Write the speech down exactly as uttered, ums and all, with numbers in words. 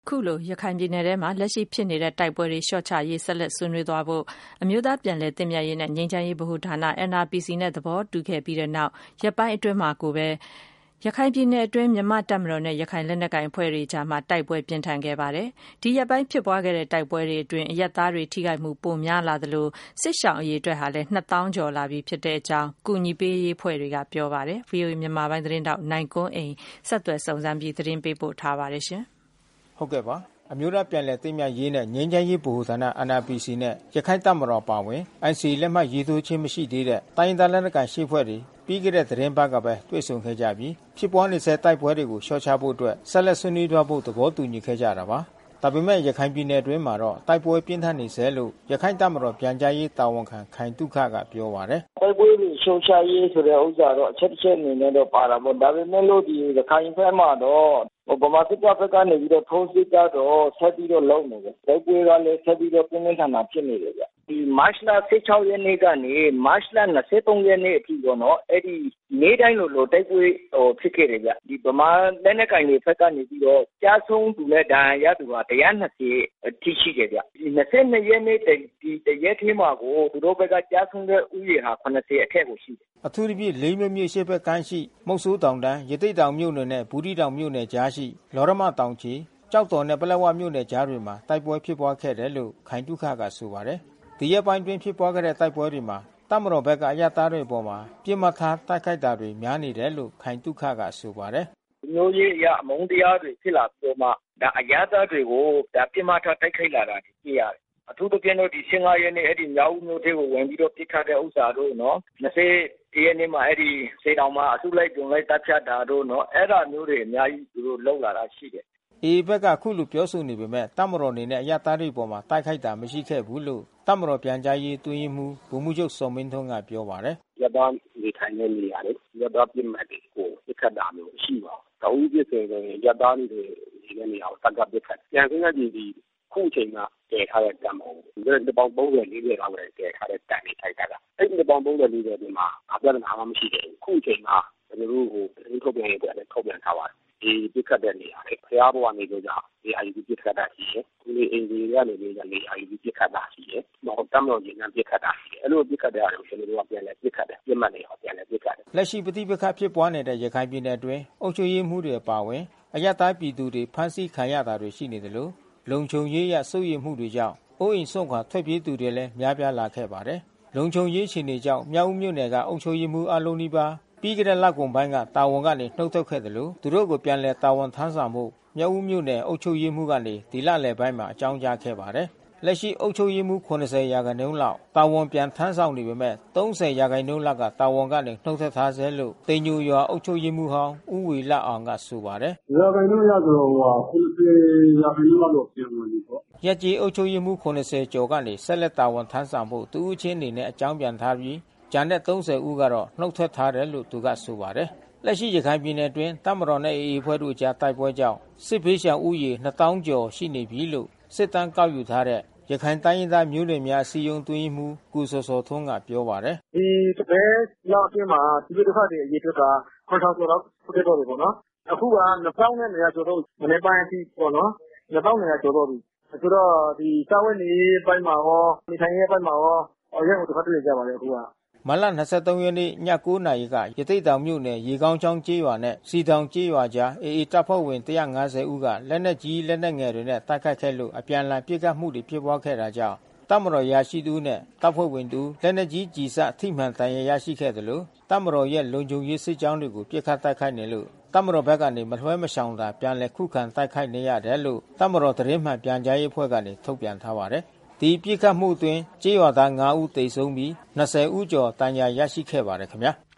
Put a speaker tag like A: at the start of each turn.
A: ခုလိုရခိုင်ပြည်နယ်ထဲမှာလက်ရှိဖြစ်နေတဲ့တိုက်ပွဲတွေလျှော့ချရေးဆက်လက်ဆွေးနွေးသွားဖို့အမျိုးသားပြန်လည်သင့်မြတ်ရေးနဲ့ငြိမ်းချမ်းရေးဗဟိုဌာန N R P C နဲ့သဘောတူခဲ့ပြီးတဲ့နောက်ရက်ပိုင်းအတွင်းမှာကိုပဲရခိုင်ပြည်နယ်အတွင်းမြန်မာ့တပ်မတော်နဲ့ရခိုင်လက်နက်ကိုင်အဖွဲ့တွေကြားမှာတိုက်ပွဲပြင်းထန်ခဲ့ပါတယ်။ဒီရက်ပိုင်းဖြစ်ပွားခဲ့တဲ့တိုက်ပွဲတွေအတွင်းအရပ်သားတွေထိခိုက်မှုပိုများလာသလိုစစ်ရှောင်အရေအတွက်ဟာလည်းနှစ်သောင်းကျော်လာပြီဖြစ်တဲ့အကြောင်းကူညီပေးရေးအဖွဲ့တွေကပြောပါတယ်။ V O A မြန်မာပိုင်းသတင်းတောက်နိုင်ကွန်းအိန်ဆက်သွယ်စုံစမ်းပြီးသတင်းပေးပို့ထားပါတယ်ရှင်
B: ။ဟုတ်ကဲ့ပါအမျိုးသားပြန်လည်သင့်မြတ်ရေးနဲ့ငြိမ်းချမ်းရေးဗဟိုဌာန N R P C နဲ့ရခိုင်တပ်မတော်ပါဝင် N C A လက်မှတ်ရေးထိုးခြင်းမရှိသေးတဲ့တိုင်းဒေသလက်နက်ကိုင်ရှေ့ဖွဲ့တွေပြီးခဲ့တဲ့သတင်းပတ်ကပဲတွေ့ဆုံခဲ့ကြပြီးဖြစ်ပွားနေတဲ့တိုက်ပွဲတွေကိုလျှော့ချဖို့အတွက်ဆက်လက်ဆွေးနွေးသွားဖို့သဘောတူညီခဲ့ကြတာပါ။ဒါပေမဲ့ရခိုင်ပြည်နယ်အတွင်းမှာတော့တိုက်ပွဲပြင်းထန်နေဆဲလို့ရခိုင်တပ်မတော်ပြန်ကြားရေးတာဝန်ခံခိုင်တုခကပြောပါတယ်
C: ။တိုက်ပွဲတွေရှုံချရေးဆိုတဲ့ဥစ္စာတော့အချက်တစ်ချက်အနေနဲ့တော့ပါတာပေါ့။ဒါပေမဲ့လို့ဒီရခိုင်ဘက်မှာတော့ဗမာစစ်တပ်ဘက်ကနေပြီးတော့ထိုးစစ်ကြတော့ဆက်ပြီးတော့လုံနေတယ်။တိုက်ပွဲကလည်းဆက်ပြီးတော့ပြင်းပြင်းထန်ထန်ဖြစ်နေတယ်ဗျ။ဒီမတ်လဆယ့်ခြောက်ရက်နေ့ကနေမတ်လ၂၃ရက်နေ့အထိပေါ့နော်။အဲ့ဒီနေ့တိုင်းလိုလိုတိုက်ပွဲဟိုဖြစ်ခဲ့တယ်ဗျ။ဒီဗမာလက်နက်ကိုင်တွေဘက်ကနေပြီးတော့ကြားဆုံးသူနဲ့ဒဏ်ရာရသူက၁၂၀အထိရှိတယ်ဗျ။ဒီ၂၂ရက်နေ့ဒီတရက်ထဲမှာကိုသူတို့ဘက်ကကြားဆုံးတဲ့ဥယျာဉ်ဟာ၇၀အထက်ကိုရှိတယ်
B: ။အထူးသဖြင့်လေးမြို့မြို့ရှေ့ဘက်ကမ်းရှိမုတ်ဆိုးတောင်တန်းရတိတ်တောင်မြို့နယ်နဲ့ဘူးတီတောင်မြို့နယ်ကြားရှိလောရမတောင်ကြီးကြောက်တော်နဲ့ပလက်ဝမြို့နယ်ကြားတွေမှာတိုက်ပွဲဖြစ်ပွားခဲ့တယ်လို့ခိုင်တုခကဆိုပါတယ်။ဒီရက်ပိုင်းတွင်ဖြစ်ပွားခဲ့တဲ့တိုက်ပွဲတွေမှာတပ်မတော်ဘက်ကအရသားတွေပေါ်မှာပြစ်မှတ်ထားတိုက်ခိုက်တာတွေများနေတယ်လို့ခိုင်တုခကဆိုပါတယ်
C: ။မျိုးရေးအရအမုန်းတရားတွေဖြစ်လာပြီးတော့မှဒါအရသားတွေကိုဒါပြစ်မှတ်ထားတိုက်ခိုက်လာတာကြည့်ရတယ်။အထူးသဖြင့်တော့ဒီ၁၅ရက်နေ့အဲ့ဒီမြောက်ဦးမြို့ထဲကိုဝင်ပြီးတော့ပြစ်ခတ်တဲ့ဥစ္စာတို့နော်၂၀ရက်နေ့မှာအဲ့ဒီစေတောင်မှာအစုလိုက်ပြုံလိုက်တပ်ဖြတ်တာတို့နော်အဲ့ဒါမျိုးတွေအများကြီးသူတို့လောက်လာတာရှိတယ်
B: ။အေဘက်ကခုလိုပြောဆိုနေပေမဲ့တပ်မတော်အနေနဲ့အရသားတွေပေါ်မှာတိုက်ခိုက်တာမရှိခဲ့ဘူးလို့တပ်မတော်ပြန်ကြားရေးတွင်းရေးမှူးဗိုလ်မှူးချုပ်စောမင်းထွန်းကပြောပါတယ်
D: ။ရသားနေထိုင်တဲ့နေရာလေရသားပြစ်မှတ်တွေကိုပြစ်ခတ်တာမျိုးရှိပါဘူး။တအူးပြစ်ဆိုရင်ရသားတွေနေတဲ့နေရာကိုတက်ကပြစ်ခတ်ပြန်စင်းကဒီဒီခုချိန်ကတည်ထားတဲ့တံမုံဒီပေါင်း၃၀ ၄၀လောက်ပဲတည်ထားတဲ့တန်နေထိုက်တာ။အဲ့ဒီပေါင်း၃၀ ၄၀ဒီမှာအပြတ်နာမှမရှိတယ်။ခုချိန်မှာကျွန်တော်တို့ဟိုသတင်းထုတ်ပြန်ရေးအတွက်လည်းထုတ်ပြန်ထားပါတယ်။ဒီပြစ်ခတ်တဲ့နေရာလေဖျားဘဝနေကြကြဒီအာယူပြစ်ခတ်တာရှိတယ်။ဒီအင်ဂျီကနေနေကြနေအာယူပြစ်ခတ်တာရှိတယ်။တော့တမ်းတော်ကြီးနဲ့ပြစ်ခတ်တာရှိတယ်။အဲ့လိုပြစ်ခတ်တဲ့အားကိုကျွန်တော်တို့ကပြန်လဲပြစ်ခတ်တယ်။ပြစ်မှတ်နေအောင်ပြန်လဲပြစ်ခတ်တယ်
B: ။လက်ရှိပဋိပက္ခဖြစ်ပွားနေတဲ့ရခိုင်ပြည်နယ်အတွင်းအုပ်ချုပ်ရေးမှုတွေပါဝင်အရတားပြည်သူတွေဖမ်းဆီးခံရတာတွေရှိနေတယ်လို့လုံခြုံရေးရစိုးရိမ်မှုတွေကြောင့်အိုးအိမ်ဆွန့်ခွာထွက်ပြေးသူတွေလည်းများပြားလာခဲ့ပါတယ်။လုံခြုံရေးအခြေအနေကြောင့်မြောက်ဦးမြို့နယ်ကအုပ်ချုပ်ရေးမှုအလုံးနီးပါးပြီးကြတဲ့လကုန်ပိုင်းကတာဝန်ကနေနှုတ်ထွက်ခဲ့တယ်လို့သူတို့ကိုပြန်လည်တာဝန်ထမ်းဆောင်မှုမြောက်ဦးမြို့နယ်အုပ်ချုပ်ရေးမှုကနေဒီလလယ်ပိုင်းမှာအကြောင်းကြားခဲ့ပါတယ်။လက်ရှိအုပ်ချုပ်ရေးမှု၇၀ရာခိုင်နှုန်းလောက်တာဝန်ပြန်ထမ်းဆောင်နေပေမဲ့၃၀ရာခိုင်နှုန်းလောက်ကတာဝန်ကနေနှုတ်ထွက်ထားဆဲလို့တိမ်ညိုရွာအုပ်ချုပ်ရေးမှုဟောင်းဦးဝေလအောင်ကဆိုပါတယ်
E: ။ရာခိုင်နှုန်းရဆိုတော့ဟို၇၀ရာခိုင်နှုန်းလောက်တော့ပြန်ဝင်ပြီပေါ့
B: ။ရက်ကြီးအုပ်ချုပ်ရေးမှု၇၀ကျော်ကနေဆက်လက်တာဝန်ထမ်းဆောင်ဖို့သူဦးချင်းအနေနဲ့အကြောင်းပြန်ထားပြီးကျန်တဲ့၃၀ဦးကတော့နှုတ်ထွက်ထားတယ်လို့သူကဆိုပါတယ်။လက်ရှိရခိုင်ပြည်နယ်အတွင်းတပ်မတော်နဲ့ အေအေ အဖွဲ့တို့ကြားတိုက်ပွဲကြောင့်စစ်ဘေးရှောင်ဦးရေနှစ်သောင်းကျော်ရှိနေပြီလို့စစ်တမ်းကောက်ယူထားတဲ့ရခိုင်တိုင်းရင်းသားမျိုးနွယ်များအစည်းအရုံးတွင်းမှုကိုစောစောထွန်းကပြောပါတယ်
E: ။ဒီတပည့်လောက်အတွင်းမှာဒီလိုတစ်ခါတည်းအရေးအတွက်ကခွန်ထောင်ကျော်တော့ဖြစ်တော့တယ်ပေါ့နော်။အခုကနှစ်သောင်းနဲ့နှစ်ရာကျော်တော့မနေ့ပိုင်းအထိပေါ့နော်။နှစ်သောင်းနှစ်ရာကျော်တော့ပြီ။ဆိုတော့ဒီစာဝတ်နေပိုင်းမှာရောနေထိုင်ရေးပိုင်းမှာရောအရင်ကတစ်ခါတည်းကြပါလေအခုက
B: မတ်လ၂၃ရက်နေ့ည၉နာရီကရတိတ်တောင်မြို့နယ်ရေကောင်းချောင်းကျေးရွာနဲ့စီတောင်ကျေးရွာကြားအေအေတပ်ဖွဲ့ဝင်၁၅၀ဦးကလက်နက်ကြီးလက်နက်ငယ်တွေနဲ့တိုက်ခိုက်ခဲ့လို့အပြန်အလှန်ပစ်ခတ်မှုတွေဖြစ်ပွားခဲ့တာကြောင့်တပ်မတော်ရာရှိသူနဲ့တပ်ဖွဲ့ဝင်တူလက်နက်ကြီးကြီးစထိမှန်တန်ရရရှိခဲ့တယ်လို့တပ်မတော်ရဲ့လုံခြုံရေးစစ်ကြောင်းတွေကိုပစ်ခတ်တိုက်ခိုက်နေလို့တပ်မတော်ဘက်ကနေမလွှဲမရှောင်တာပြန်လည်ခုခံတိုက်ခိုက်နေရတယ်လို့တပ်မတော်သတင်းမှန်ပြန်ကြားရေးအဖွဲ့ကနေထုတ်ပြန်ထားပါတယ်ဒီပြစ်ခတ်မှုအတွင်းကြေးရွာသား၅ဦးသေဆုံးပြီး၂၀ဦးကျော်တန်ရာရရှိခဲ့ပါတယ်ခင်ဗျာ